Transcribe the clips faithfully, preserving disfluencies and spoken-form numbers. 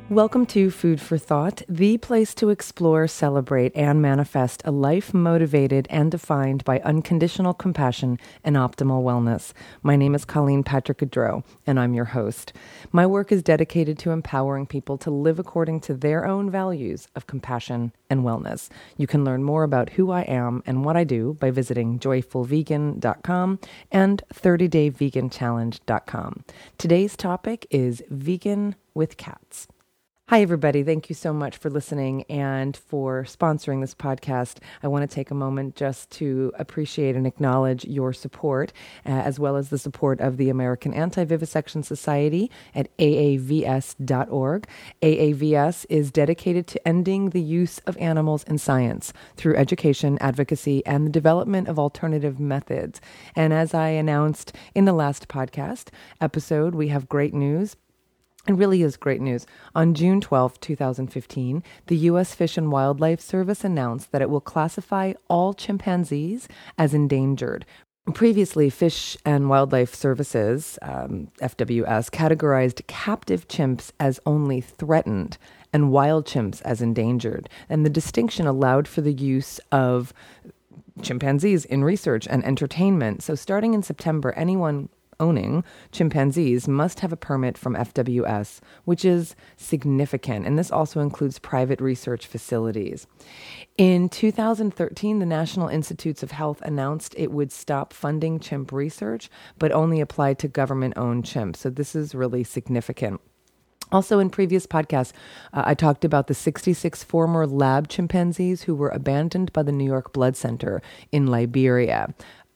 Welcome to Food for Thought, the place to explore, celebrate, and manifest a life motivated and defined by unconditional compassion and optimal wellness. My name is Colleen Patrick-Goodrow, and I'm your host. My work is dedicated to empowering people to live according to their own values of compassion and wellness. You can learn more about who I am and what I do by visiting joyful vegan dot com and thirty day vegan challenge dot com. Today's topic is vegan with cats. Hi, everybody. Thank you so much for listening and for sponsoring this podcast. I want to take a moment just to appreciate and acknowledge your support, uh, as well as the support of the American Anti-Vivisection Society at A A V S dot org. A A V S is dedicated to ending the use of animals in science through education, advocacy, and the development of alternative methods. And as I announced in the last podcast episode, we have great news. It really is great news. On June twelfth, twenty fifteen, the U S Fish and Wildlife Service announced that it will classify all chimpanzees as endangered. Previously, Fish and Wildlife Services, um, F W S, categorized captive chimps as only threatened and wild chimps as endangered. And the distinction allowed for the use of chimpanzees in research and entertainment. So starting in September, anyone owning chimpanzees must have a permit from F W S, which is significant. And this also includes private research facilities. In two thousand thirteen, the National Institutes of Health announced it would stop funding chimp research, but only apply to government-owned chimps. So this is really significant. Also, in previous podcasts, uh, I talked about the sixty-six former lab chimpanzees who were abandoned by the New York Blood Center in Liberia.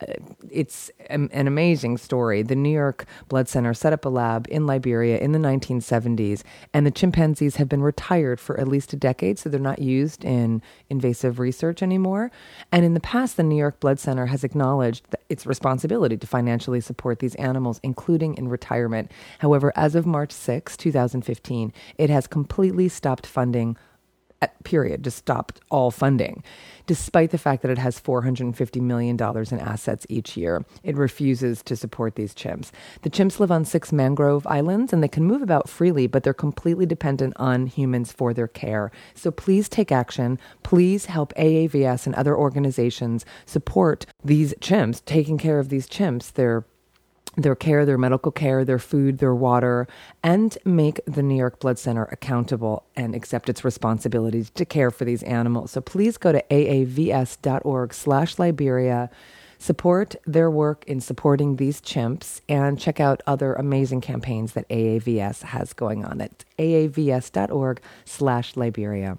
It's an amazing story. The New York Blood Center set up a lab in Liberia in the nineteen seventies, and the chimpanzees have been retired for at least a decade, so they're not used in invasive research anymore. And in the past, the New York Blood Center has acknowledged that its responsibility to financially support these animals, including in retirement. However, as of March sixth, twenty fifteen, it has completely stopped funding period, just stopped all funding. Despite the fact that it has four hundred fifty million dollars in assets each year, it refuses to support these chimps. The chimps live on six mangrove islands and they can move about freely, but they're completely dependent on humans for their care. So please take action. Please help A A V S and other organizations support these chimps, taking care of these chimps. They're their care, their medical care, their food, their water, and make the New York Blood Center accountable and accept its responsibilities to care for these animals. So please go to A A V S dot org slash Liberia, support their work in supporting these chimps, and check out other amazing campaigns that A A V S has going on. That's A A V S dot org slash Liberia.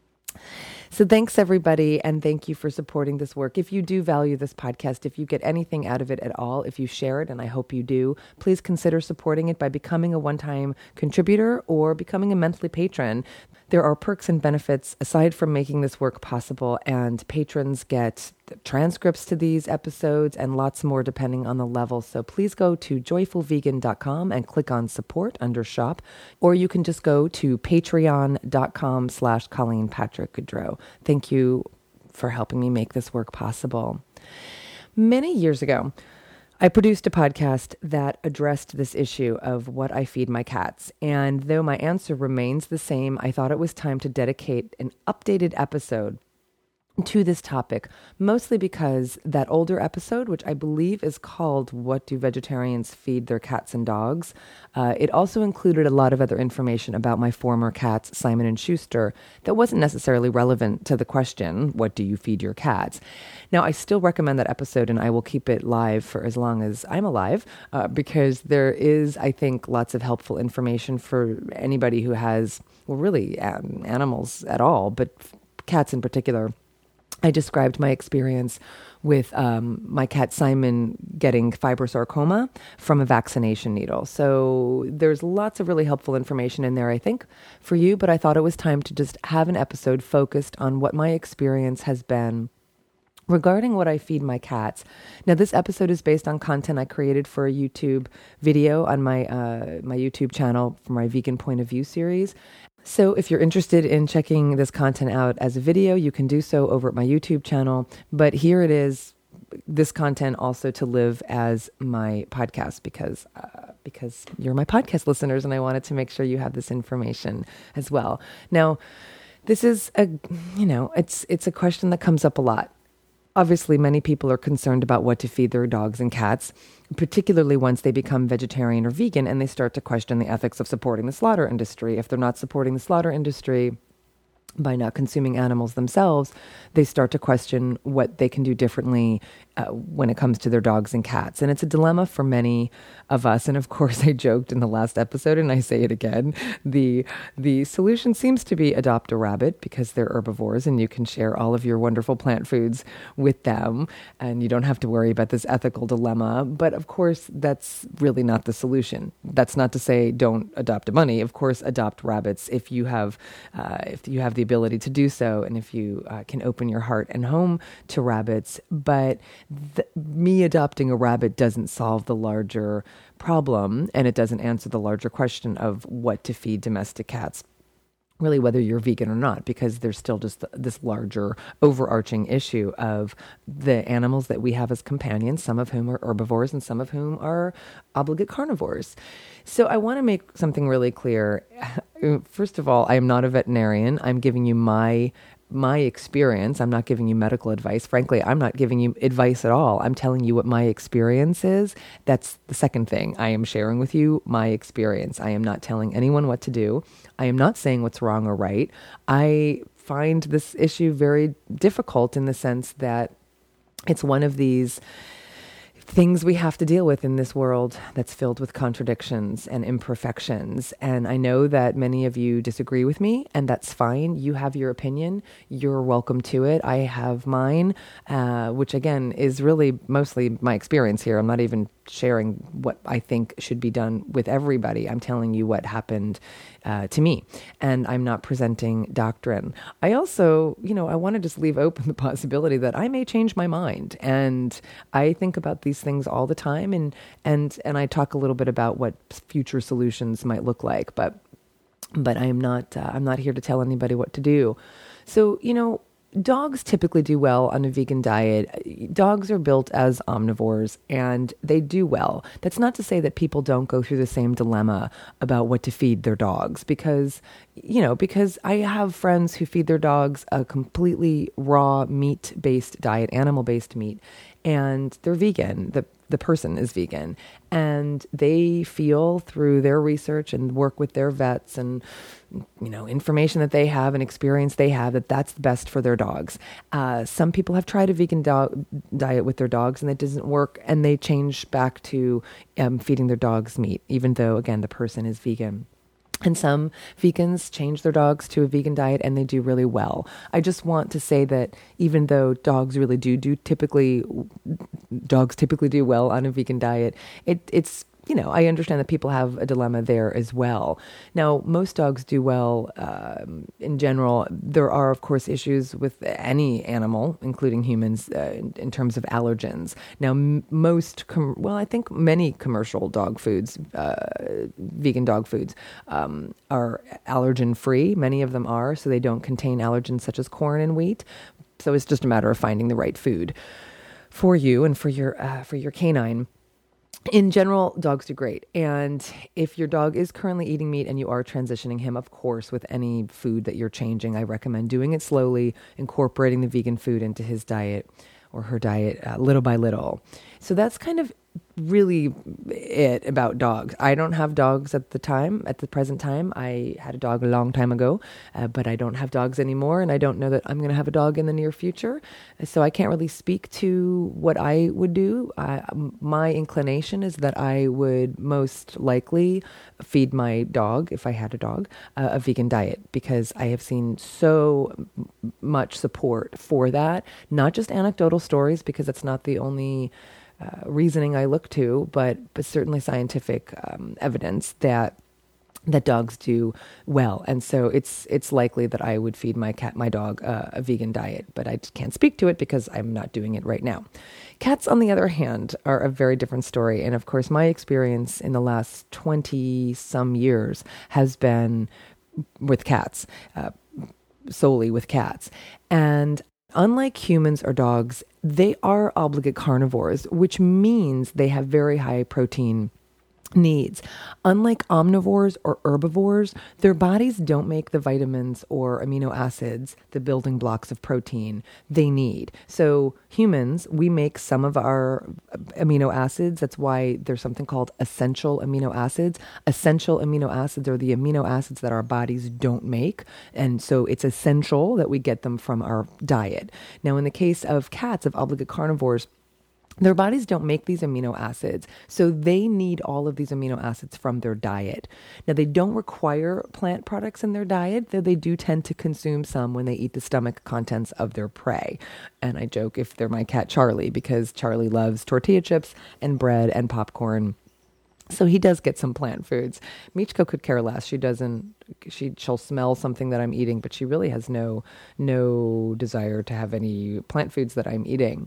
So thanks, everybody, and thank you for supporting this work. If you do value this podcast, if you get anything out of it at all, if you share it, and I hope you do, please consider supporting it by becoming a one-time contributor or becoming a monthly patron. There are perks and benefits aside from making this work possible, and patrons get transcripts to these episodes and lots more depending on the level. So please go to joyful vegan dot com and click on support under shop, or you can just go to patreon dot com slash Colleen Patrick-Goodrow. Thank you for helping me make this work possible. Many years ago, I produced a podcast that addressed this issue of what I feed my cats. And though my answer remains the same, I thought it was time to dedicate an updated episode to this topic, mostly because that older episode, which I believe is called What Do Vegetarians Feed Their Cats and Dogs? Uh, it also included a lot of other information about my former cats, Simon and Schuster, that wasn't necessarily relevant to the question, what do you feed your cats? Now, I still recommend that episode, and I will keep it live for as long as I'm alive, uh, because there is, I think, lots of helpful information for anybody who has, well, really um, animals at all, but cats in particular. I described my experience with um, my cat Simon getting fibrosarcoma from a vaccination needle. So there's lots of really helpful information in there, I think, for you, but I thought it was time to just have an episode focused on what my experience has been regarding what I feed my cats. Now, this episode is based on content I created for a YouTube video on my uh, my YouTube channel for my Vegan Point of View series. So if you're interested in checking this content out as a video, you can do so over at my YouTube channel. But here it is, this content also to live as my podcast, because uh, because you're my podcast listeners and I wanted to make sure you have this information as well. Now, this is a, you know, it's it's a question that comes up a lot. Obviously, many people are concerned about what to feed their dogs and cats, particularly once they become vegetarian or vegan and they start to question the ethics of supporting the slaughter industry. If they're not supporting the slaughter industry by not consuming animals themselves, they start to question what they can do differently uh, when it comes to their dogs and cats. And it's a dilemma for many of us. And of course, I joked in the last episode, and I say it again, the the solution seems to be adopt a rabbit because they're herbivores and you can share all of your wonderful plant foods with them and you don't have to worry about this ethical dilemma. But of course, that's really not the solution. That's not to say don't adopt a bunny. Of course, adopt rabbits if you have uh, if you have the ability to do so and if you uh, can open your heart and home to rabbits. But th- me adopting a rabbit doesn't solve the larger problem, and it doesn't answer the larger question of what to feed domestic cats, really whether you're vegan or not, because there's still just this larger overarching issue of the animals that we have as companions, some of whom are herbivores and some of whom are obligate carnivores. So I want to make something really clear. First of all, I am not a veterinarian. I'm giving you my my experience. I'm not giving you medical advice. Frankly, I'm not giving you advice at all. I'm telling you what my experience is. That's the second thing. I am sharing with you my experience. I am not telling anyone what to do. I am not saying what's wrong or right. I find this issue very difficult in the sense that it's one of these things we have to deal with in this world that's filled with contradictions and imperfections. And I know that many of you disagree with me, and that's fine. You have your opinion. You're welcome to it. I have mine, uh, which again is really mostly my experience here. I'm not even sharing what I think should be done with everybody. I'm telling you what happened uh, to me, and I'm not presenting doctrine. I also, you know, I want to just leave open the possibility that I may change my mind, and I think about these things all the time, and and and I talk a little bit about what future solutions might look like, but but I am not uh, I'm not here to tell anybody what to do. So, you know, dogs typically do well on a vegan diet. Dogs are built as omnivores and they do well. That's not to say that people don't go through the same dilemma about what to feed their dogs because, you know, because I have friends who feed their dogs a completely raw meat-based diet, animal-based meat, and they're vegan. The the person is vegan, and they feel through their research and work with their vets and, you know, information that they have and experience they have that that's the best for their dogs. Uh, some people have tried a vegan dog diet with their dogs and it doesn't work, and they change back to um, feeding their dogs meat, even though, again, the person is vegan. And some vegans change their dogs to a vegan diet and they do really well. I just want to say that even though dogs really do do typically, dogs typically do well on a vegan diet, it, it's, you know, I understand that people have a dilemma there as well. Now, most dogs do well um, in general. There are, of course, issues with any animal, including humans, uh, in, in terms of allergens. Now, m- most, com- well, I think many commercial dog foods, uh, vegan dog foods, um, are allergen-free. Many of them are, so they don't contain allergens such as corn and wheat. So it's just a matter of finding the right food for you and for your uh, for your canine. In general, dogs do great. And if your dog is currently eating meat and you are transitioning him, of course, with any food that you're changing, I recommend doing it slowly, incorporating the vegan food into his diet or her diet uh, little by little. So that's kind of really it about dogs. I don't have dogs at the time, at the present time. I had a dog a long time ago, uh, but I don't have dogs anymore, and I don't know that I'm going to have a dog in the near future. So I can't really speak to what I would do. Uh, my inclination is that I would most likely feed my dog, if I had a dog, uh, a vegan diet, because I have seen so much support for that. Not just anecdotal stories, because that's not the only Uh, reasoning I look to, but but certainly scientific um, evidence that that dogs do well, and so it's it's likely that I would feed my cat my dog uh, a vegan diet, but I just can't speak to it because I'm not doing it right now. Cats, on the other hand, are a very different story, and of course, my experience in the last twenty some years has been with cats, uh, solely with cats, and unlike humans or dogs, they are obligate carnivores, which means they have very high protein needs. Unlike omnivores or herbivores, their bodies don't make the vitamins or amino acids, the building blocks of protein, they need. So humans, we make some of our amino acids. That's why there's something called essential amino acids. Essential amino acids are the amino acids that our bodies don't make. And so it's essential that we get them from our diet. Now, in the case of cats, of obligate carnivores, their bodies don't make these amino acids, so they need all of these amino acids from their diet. Now, they don't require plant products in their diet, though they do tend to consume some when they eat the stomach contents of their prey. And I joke if they're my cat Charlie, because Charlie loves tortilla chips and bread and popcorn. So he does get some plant foods. Michiko could care less. She doesn't, she, she'll smell something that I'm eating, but she really has no, no desire to have any plant foods that I'm eating.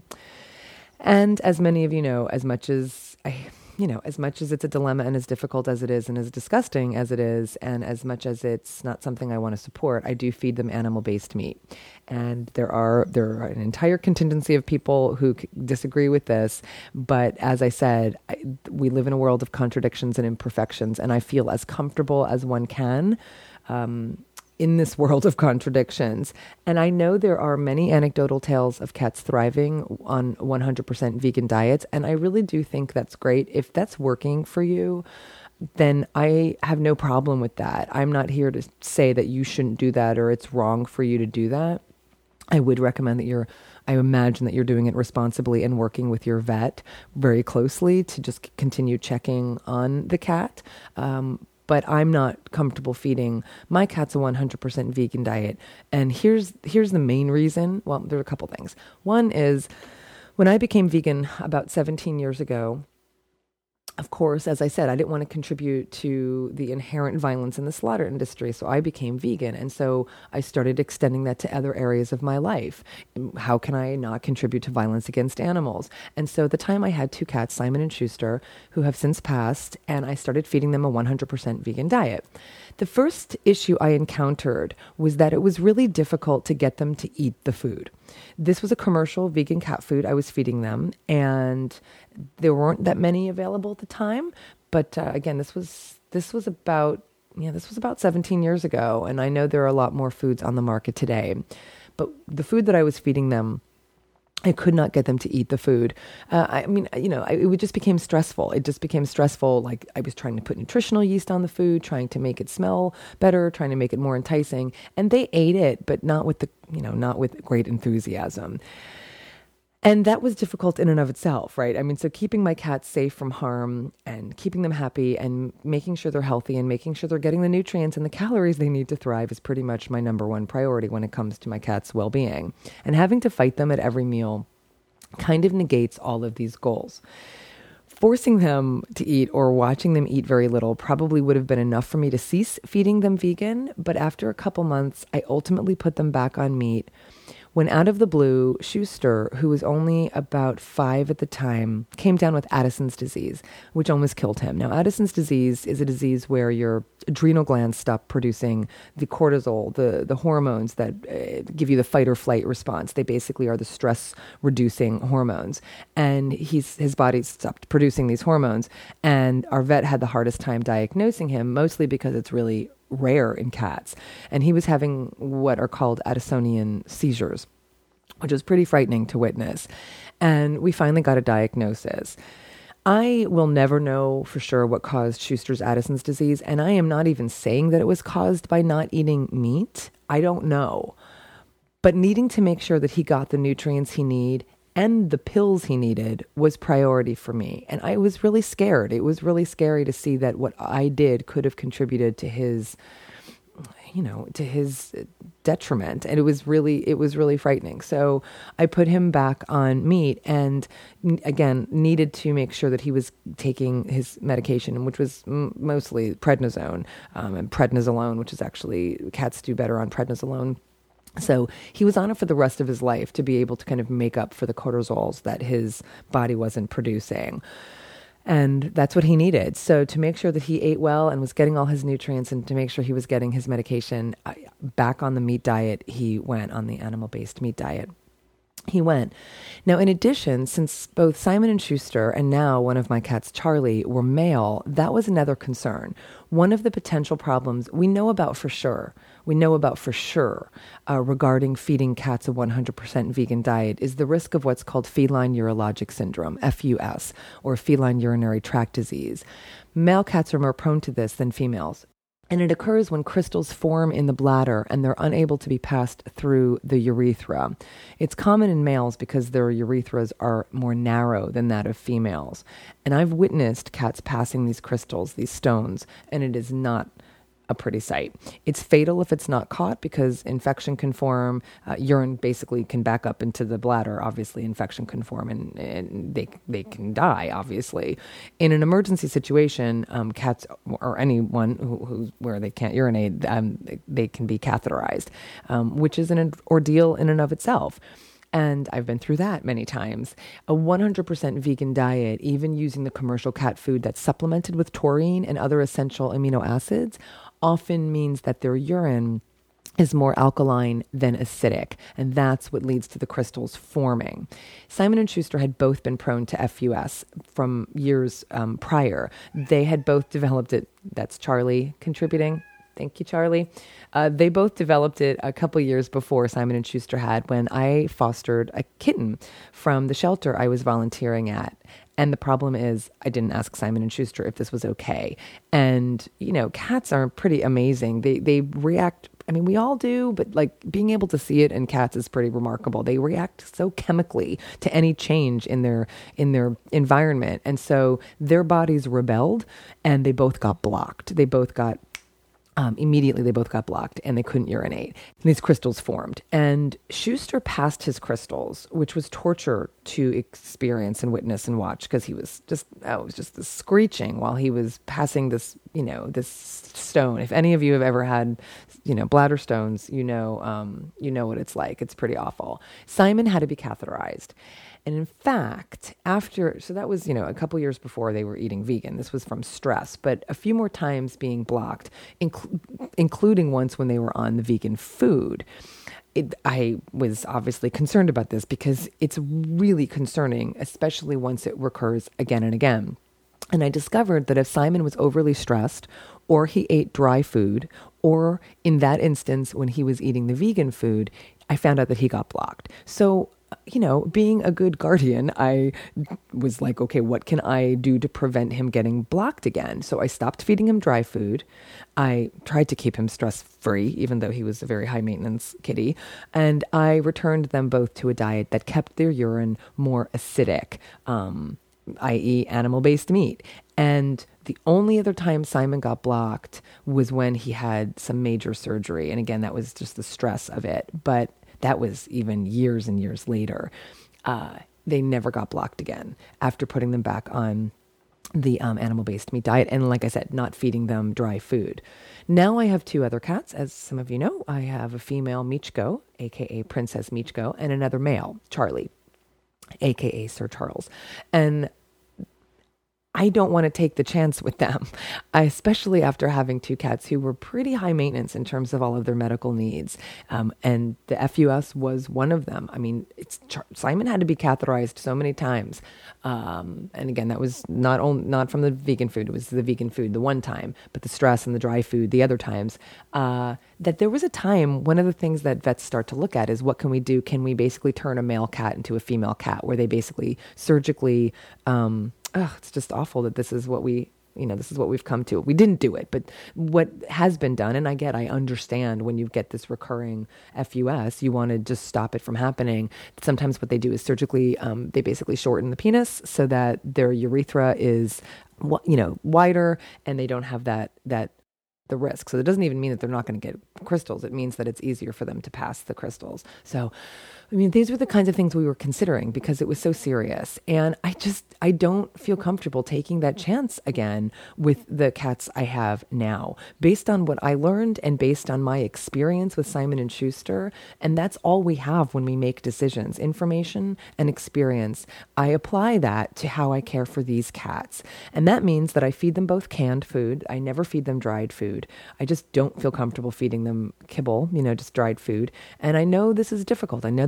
And as many of you know, as much as I, you know, as much as it's a dilemma and as difficult as it is and as disgusting as it is, and as much as it's not something I want to support, I do feed them animal-based meat. And there are there are an entire contingency of people who c- disagree with this. But as I said, I, we live in a world of contradictions and imperfections, and I feel as comfortable as one can Um, in this world of contradictions. And I know there are many anecdotal tales of cats thriving on one hundred percent vegan diets. And I really do think that's great. If that's working for you, then I have no problem with that. I'm not here to say that you shouldn't do that or it's wrong for you to do that. I would recommend that you're, I imagine that you're doing it responsibly and working with your vet very closely to just continue checking on the cat. Um, But I'm not comfortable feeding my cats a one hundred percent vegan diet. And here's here's the main reason. Well, there are a couple things. One is when I became vegan about seventeen years ago, of course, as I said, I didn't want to contribute to the inherent violence in the slaughter industry. So I became vegan. And so I started extending that to other areas of my life. How can I not contribute to violence against animals? And so at the time I had two cats, Simon and Schuster, who have since passed, and I started feeding them a one hundred percent vegan diet. The first issue I encountered was that it was really difficult to get them to eat the food. This was a commercial vegan cat food I was feeding them, and there weren't that many available at the time. But uh, again, this was this was about yeah, this was about seventeen years ago, and I know there are a lot more foods on the market today. But the food that I was feeding them, I could not get them to eat the food. Uh, I mean, you know, I, it just became stressful. It just became stressful. Like I was trying to put nutritional yeast on the food, trying to make it smell better, trying to make it more enticing. And they ate it, but not with the, you know, not with great enthusiasm. And that was difficult in and of itself, right? I mean, so keeping my cats safe from harm and keeping them happy and making sure they're healthy and making sure they're getting the nutrients and the calories they need to thrive is pretty much my number one priority when it comes to my cats' well-being. And having to fight them at every meal kind of negates all of these goals. Forcing them to eat or watching them eat very little probably would have been enough for me to cease feeding them vegan. But after a couple months, I ultimately put them back on meat. When out of the blue, Schuster, who was only about five at the time, came down with Addison's disease, which almost killed him. Now, Addison's disease is a disease where your adrenal glands stop producing the cortisol, the, the hormones that uh, give you the fight or flight response. They basically are the stress-reducing hormones. And he's, his body stopped producing these hormones. And our vet had the hardest time diagnosing him, mostly because it's really rare in cats. And he was having what are called Addisonian seizures, which was pretty frightening to witness. And we finally got a diagnosis. I will never know for sure what caused Schuster's Addison's disease. And I am not even saying that it was caused by not eating meat. I don't know. But needing to make sure that he got the nutrients he need and the pills he needed was priority for me. And I was really scared. It was really scary to see that what I did could have contributed to his, you know, to his detriment. And it was really, it was really frightening. So I put him back on meat and again, needed to make sure that he was taking his medication, which was m- mostly prednisone um, and prednisolone, which is actually, cats do better on prednisolone. So he was on it for the rest of his life to be able to kind of make up for the cortisols that his body wasn't producing. And that's what he needed. So to make sure that he ate well and was getting all his nutrients and to make sure he was getting his medication back on the meat diet, he went on the animal-based meat diet. he went. Now, in addition, since both Simon and Schuster and now one of my cats, Charlie, were male, that was another concern. One of the potential problems we know about for sure, we know about for sure uh, regarding feeding cats a one hundred percent vegan diet is the risk of what's called feline urologic syndrome, F U S, or feline urinary tract disease. Male cats are more prone to this than females. And it occurs when crystals form in the bladder and they're unable to be passed through the urethra. It's common in males because their urethras are more narrow than that of females. And I've witnessed cats passing these crystals, these stones, and it is not a pretty sight. It's fatal if it's not caught because infection can form. Uh, urine basically can back up into the bladder. Obviously, infection can form and, and they they can die, obviously. In an emergency situation, um, cats or anyone who, who's, where they can't urinate, um, they, they can be catheterized, um, which is an ordeal in and of itself. And I've been through that many times. A one hundred percent vegan diet, even using the commercial cat food that's supplemented with taurine and other essential amino acids, often means that their urine is more alkaline than acidic, and that's what leads to the crystals forming. Simon and Schuster had both been prone to F U S from years um, prior. They had both developed it. That's Charlie contributing. Thank you, Charlie. Uh, they both developed it a couple years before Simon and Schuster had when I fostered a kitten from the shelter I was volunteering at. And the problem is I didn't ask Simon and Schuster if this was okay. And, you know, cats are pretty amazing. They they react, I mean, we all do, but like being able to see it in cats is pretty remarkable. They react so chemically to any change in their in their environment. And so their bodies rebelled and they both got blocked. They both got Um, immediately, they both got blocked and they couldn't urinate. And these crystals formed. And Schuster passed his crystals, which was torture to experience and witness and watch because he was just, oh, it was just this screeching while he was passing this, you know, this stone. If any of you have ever had, you know, bladder stones, you know, um, you know what it's like. It's pretty awful. Simon had to be catheterized. And in fact, after, so that was, you know, a couple years before they were eating vegan. This was from stress, but a few more times being blocked, inc- including once when they were on the vegan food. It, I was obviously concerned about this because it's really concerning, especially once it recurs again and again. And I discovered that if Simon was overly stressed or he ate dry food, or in that instance, when he was eating the vegan food, I found out that he got blocked. So you know, being a good guardian, I was like, okay, what can I do to prevent him getting blocked again? So I stopped feeding him dry food. I tried to keep him stress-free, even though he was a very high-maintenance kitty. And I returned them both to a diet that kept their urine more acidic, um, that is animal-based meat. And the only other time Simon got blocked was when he had some major surgery. And again, that was just the stress of it. But that was even years and years later. Uh, they never got blocked again after putting them back on the um, animal-based meat diet. And like I said, not feeding them dry food. Now I have two other cats. As some of you know, I have a female Michiko, a k a. Princess Michiko, and another male, Charlie, a k a. Sir Charles. And I don't want to take the chance with them, I, especially after having two cats who were pretty high maintenance in terms of all of their medical needs. Um, and the F U S was one of them. I mean, it's Simon had to be catheterized so many times. Um, and again, that was not only, not from the vegan food, it was the vegan food the one time, but the stress and the dry food the other times. Uh, that there was a time, one of the things that vets start to look at is what can we do? Can we basically turn a male cat into a female cat where they basically surgically, um, oh, it's just awful that this is what we, you know, this is what we've come to. We didn't do it, but what has been done, and I get, I understand when you get this recurring F U S, you want to just stop it from happening. Sometimes what they do is surgically, um, they basically shorten the penis so that their urethra is, you know, wider and they don't have that, that, the risk. So it doesn't even mean that they're not going to get crystals. It means that it's easier for them to pass the crystals. So, I mean, these were the kinds of things we were considering because it was so serious. And I just, I don't feel comfortable taking that chance again with the cats I have now, based on what I learned and based on my experience with Simon and Schuster. And that's all we have when we make decisions, information and experience. I apply that to how I care for these cats. And that means that I feed them both canned food. I never feed them dried food. I just don't feel comfortable feeding them kibble, you know, just dried food. And I know this is difficult. I know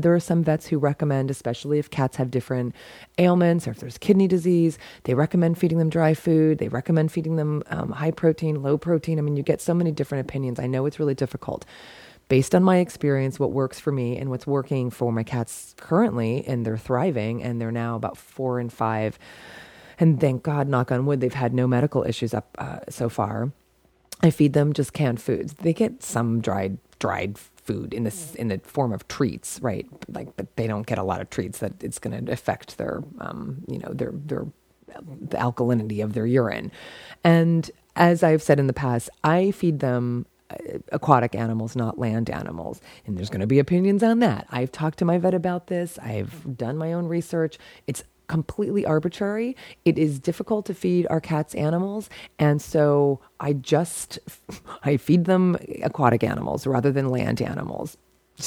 there are some vets who recommend, especially if cats have different ailments or if there's kidney disease, they recommend feeding them dry food. They recommend feeding them um, high protein, low protein. I mean, you get so many different opinions. I know it's really difficult. Based on my experience, what works for me and what's working for my cats currently, and they're thriving, and they're now about four and five. And thank God, knock on wood, they've had no medical issues up uh, so far. I feed them just canned foods. They get some dried dried food in this in the form of treats, right? Like, but they don't get a lot of treats that it's going to affect their, um, you know, their their the alkalinity of their urine. And as I've said in the past, I feed them aquatic animals, not land animals. And there's going to be opinions on that. I've talked to my vet about this. I've done my own research. It's completely arbitrary. It is difficult to feed our cats animals. And so I just, I feed them aquatic animals rather than land animals.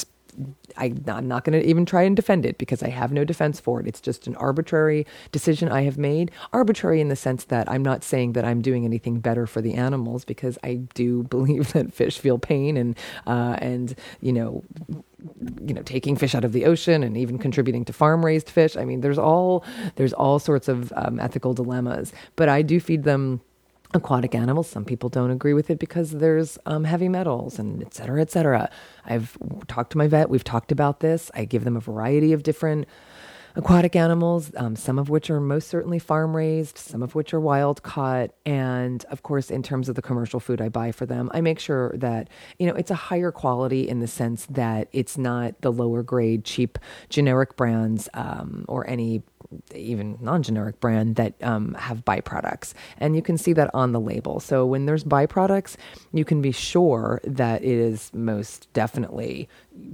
I, I'm not going to even try and defend it because I have no defense for it. It's just an arbitrary decision I have made. Arbitrary in the sense that I'm not saying that I'm doing anything better for the animals, because I do believe that fish feel pain, and uh, and you know, you know, taking fish out of the ocean and even contributing to farm raised fish. I mean, there's all there's all sorts of um, ethical dilemmas. But I do feed them aquatic animals. Some people don't agree with it because there's um, heavy metals and et cetera, et cetera. I've talked to my vet. We've talked about this. I give them a variety of different aquatic animals, um, some of which are most certainly farm raised, some of which are wild caught. And of course, in terms of the commercial food I buy for them, I make sure that, you know, it's a higher quality in the sense that it's not the lower grade, cheap generic brands um, or any even non-generic brand that um, have byproducts. And you can see that on the label. So when there's byproducts, you can be sure that it is most definitely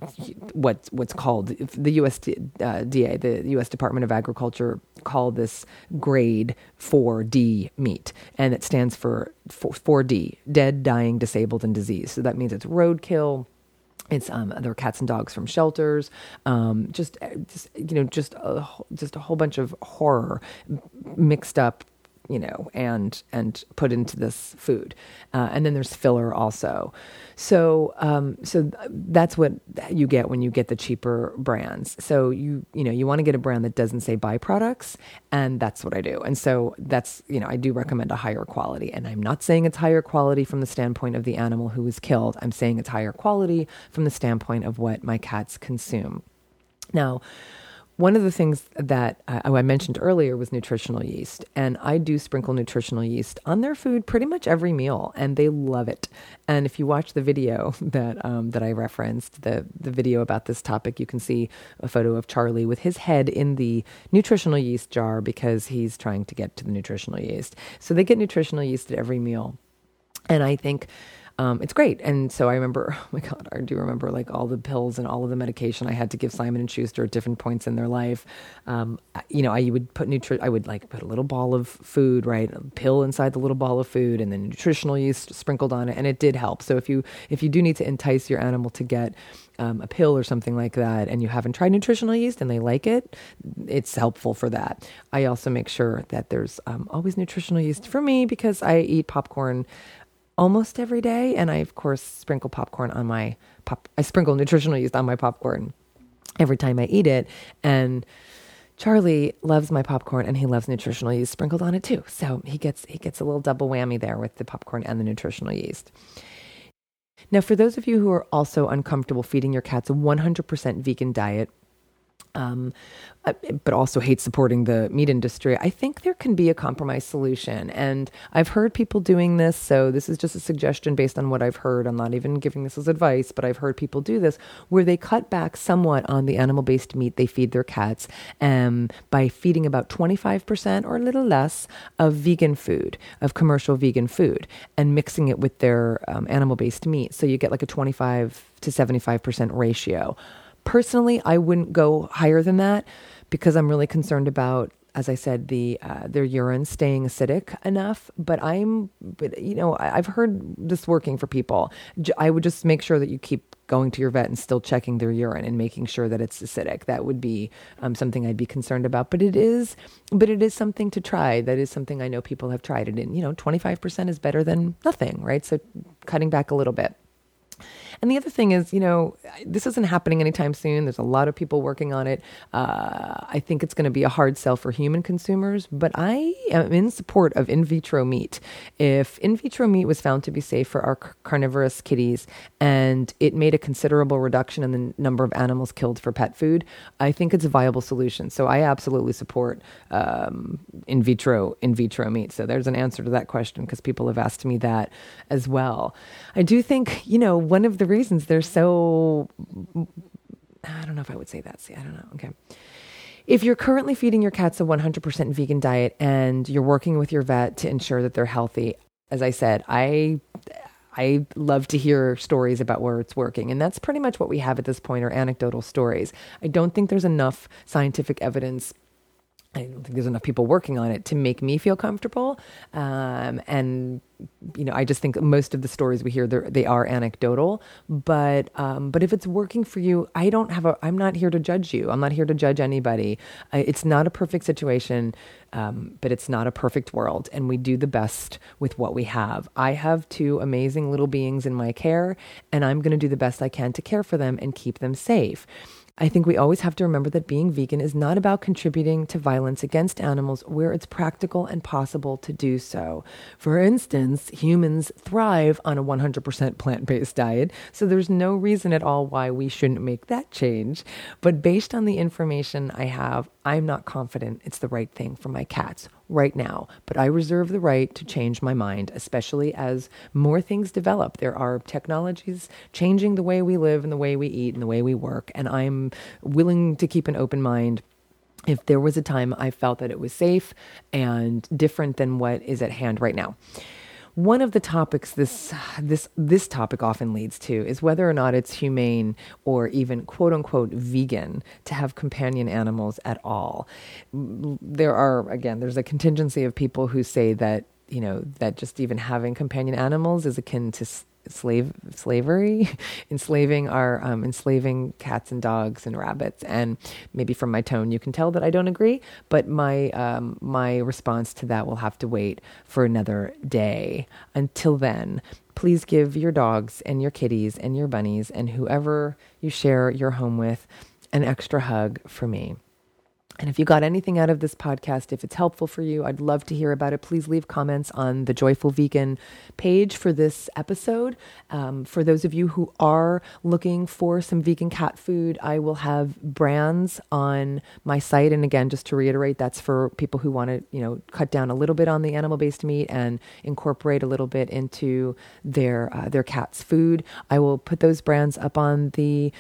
what, what's called, the U S D A, the U S Department of Agriculture, call this grade four D meat. And it stands for four D, dead, dying, disabled, and diseased. So that means it's roadkill. It's um, there are cats and dogs from shelters, um, just, just you know, just a, just a whole bunch of horror mixed up, you know, and and put into this food, uh, and then there's filler also. So um, so that's what you get when you get the cheaper brands. So you you know you want to get a brand that doesn't say byproducts, and that's what I do. And so that's, you know, I do recommend a higher quality. And I'm not saying it's higher quality from the standpoint of the animal who was killed. I'm saying it's higher quality from the standpoint of what my cats consume. Now, one of the things that I, I mentioned earlier was nutritional yeast, and I do sprinkle nutritional yeast on their food pretty much every meal, and they love it. And if you watch the video that um, that I referenced, the the video about this topic, you can see a photo of Charlie with his head in the nutritional yeast jar because he's trying to get to the nutritional yeast. So they get nutritional yeast at every meal, and I think Um, it's great. And so I remember, oh my God, I do remember like all the pills and all of the medication I had to give Simon and Schuster at different points in their life. Um, you know, I would put nutri- I would like put a little ball of food, right? A pill inside the little ball of food, and then nutritional yeast sprinkled on it. And it did help. So if you, if you do need to entice your animal to get um, a pill or something like that, and you haven't tried nutritional yeast and they like it, it's helpful for that. I also make sure that there's um, always nutritional yeast for me because I eat popcorn almost every day. And I, of course, sprinkle popcorn on my pop. I sprinkle nutritional yeast on my popcorn every time I eat it. And Charlie loves my popcorn, and he loves nutritional yeast sprinkled on it too. So he gets, he gets a little double whammy there with the popcorn and the nutritional yeast. Now, for those of you who are also uncomfortable feeding your cats a one hundred percent vegan diet, Um, but also hate supporting the meat industry, I think there can be a compromise solution. And I've heard people doing this, so this is just a suggestion based on what I've heard. I'm not even giving this as advice, but I've heard people do this, where they cut back somewhat on the animal-based meat they feed their cats um, by feeding about twenty-five percent or a little less of vegan food, of commercial vegan food, and mixing it with their um, animal-based meat. So you get like a twenty-five to seventy-five percent ratio. Personally, I wouldn't go higher than that because I'm really concerned about, as I said, the uh, their urine staying acidic enough. But I'm, but, you know, I've heard this working for people. I would just make sure that you keep going to your vet and still checking their urine and making sure that it's acidic. That would be um, something I'd be concerned about. But it is, but it is something to try. That is something I know people have tried it in. You know, twenty-five percent is better than nothing, right? So cutting back a little bit. And the other thing is, you know, this isn't happening anytime soon. There's a lot of people working on it. Uh, I think it's going to be a hard sell for human consumers, but I am in support of in vitro meat. If in vitro meat was found to be safe for our carnivorous kitties and it made a considerable reduction in the number of animals killed for pet food, I think it's a viable solution. So I absolutely support um, in vitro in vitro meat. So there's an answer to that question because people have asked me that as well. I do think, you know, one of the reasons they're so, I don't know if I would say that. See, I don't know. Okay. If you're currently feeding your cats a one hundred percent vegan diet and you're working with your vet to ensure that they're healthy, as I said, I I love to hear stories about where it's working. And that's pretty much what we have at this point, are anecdotal stories. I don't think there's enough scientific evidence. I don't think there's enough people working on it to make me feel comfortable. Um, and, you know, I just think most of the stories we hear, they are anecdotal. But um, but if it's working for you, I don't have a, I'm not here to judge you. I'm not here to judge anybody. Uh, it's not a perfect situation, um, but it's not a perfect world. And we do the best with what we have. I have two amazing little beings in my care, and I'm going to do the best I can to care for them and keep them safe. I think we always have to remember that being vegan is not about contributing to violence against animals where it's practical and possible to do so. For instance, humans thrive on a one hundred percent plant-based diet, so there's no reason at all why we shouldn't make that change. But based on the information I have, I'm not confident it's the right thing for my cats right now, but I reserve the right to change my mind, especially as more things develop. There are technologies changing the way we live and the way we eat and the way we work, and I'm willing to keep an open mind. If there was a time I felt that it was safe and different than what is at hand right now. One of the topics this this this topic often leads to is whether or not it's humane or even quote unquote vegan to have companion animals at all. There are, again, there's a contingency of people who say that, you know, that just even having companion animals is akin to slave slavery, enslaving our um, enslaving cats and dogs and rabbits. And maybe from my tone, you can tell that I don't agree. But my um, my response to that will have to wait for another day. Until then, please give your dogs and your kitties and your bunnies and whoever you share your home with an extra hug for me. And if you got anything out of this podcast, if it's helpful for you, I'd love to hear about it. Please leave comments on the Joyful Vegan page for this episode. Um, for those of you who are looking for some vegan cat food, I will have brands on my site. And again, just to reiterate, that's for people who want to, you know, cut down a little bit on the animal-based meat and incorporate a little bit into their uh, their cat's food. I will put those brands up on the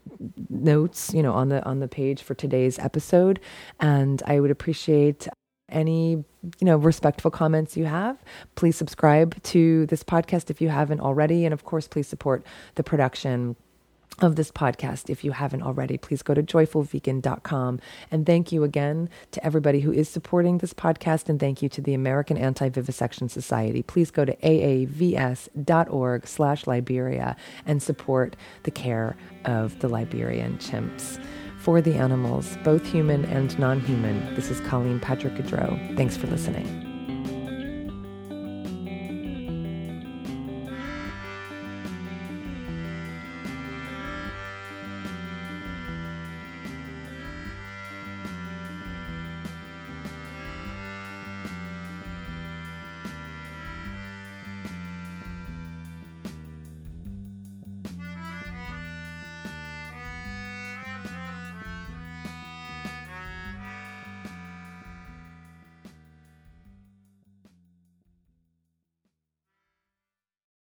notes, you know, on the on the page for today's episode, and I would appreciate any, you know, respectful comments you have. Please subscribe to this podcast if you haven't already, and of course, please support the production of this podcast if you haven't already. Please go to joyful vegan dot com. And thank you again to everybody who is supporting this podcast, and thank you to the American Anti-Vivisection Society. Please go to A A V S dot org slash Liberia and support the care of the Liberian chimps. For the animals, both human and non-human, this is Colleen Patrick Gaudreau. Thanks for listening.